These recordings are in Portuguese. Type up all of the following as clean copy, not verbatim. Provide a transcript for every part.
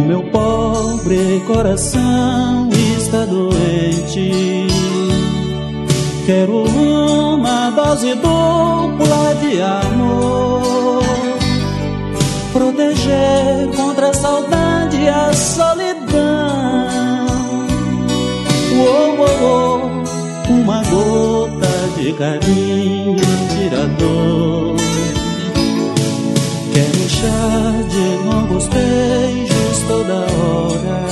meu pobre coração está doente. Quero uma dose dupla de amor, proteger contra a saudade e a solidão. Uma gota de carinho tira a dor. Quero chá de longos beijos toda hora.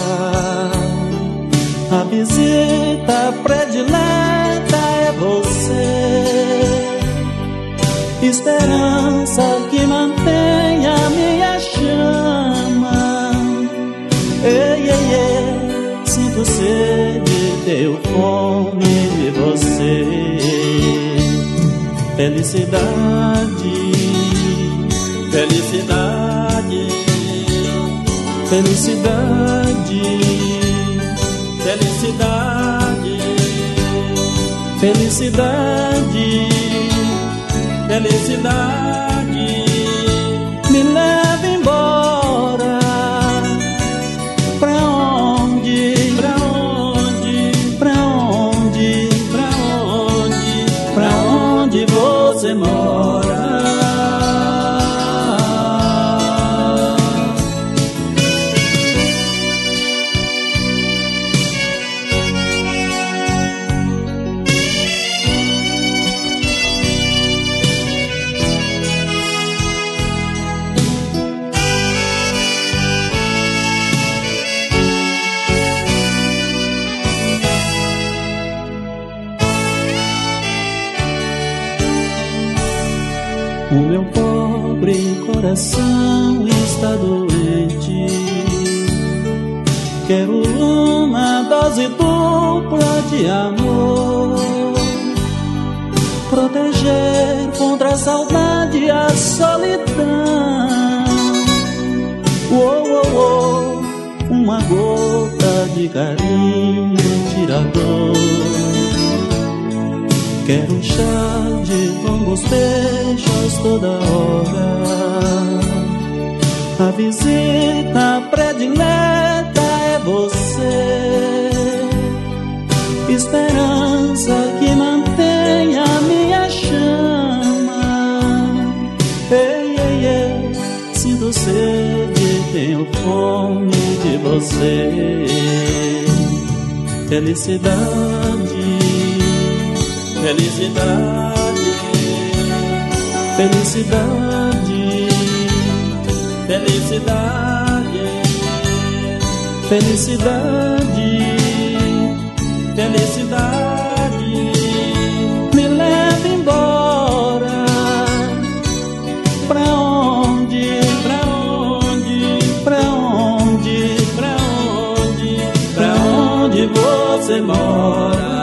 A visita predileta é você, esperança que mantém a minha chama. Ei, ei, ei, sinto sede, tenho fome de você. Felicidade, felicidade, felicidade, felicidade, felicidade, felicidade. Me leva embora. Pra onde? Pra onde? Pra onde? Pra onde? Pra onde você mora? O meu pobre coração está doente. Quero uma dose dupla de amor, proteger contra a saudade e a solidão. Uma gota de carinho tira a dor. Quero um chá de longos beijos toda hora. A visita predileta é você, esperança que mantém a minha chama. Ei, ei, ei, sinto sede, tenho fome de você. Felicidade, felicidade, felicidade, felicidade, felicidade, felicidade. Me leva embora. Pra onde? Pra onde? Pra onde? Pra onde? Pra onde você mora?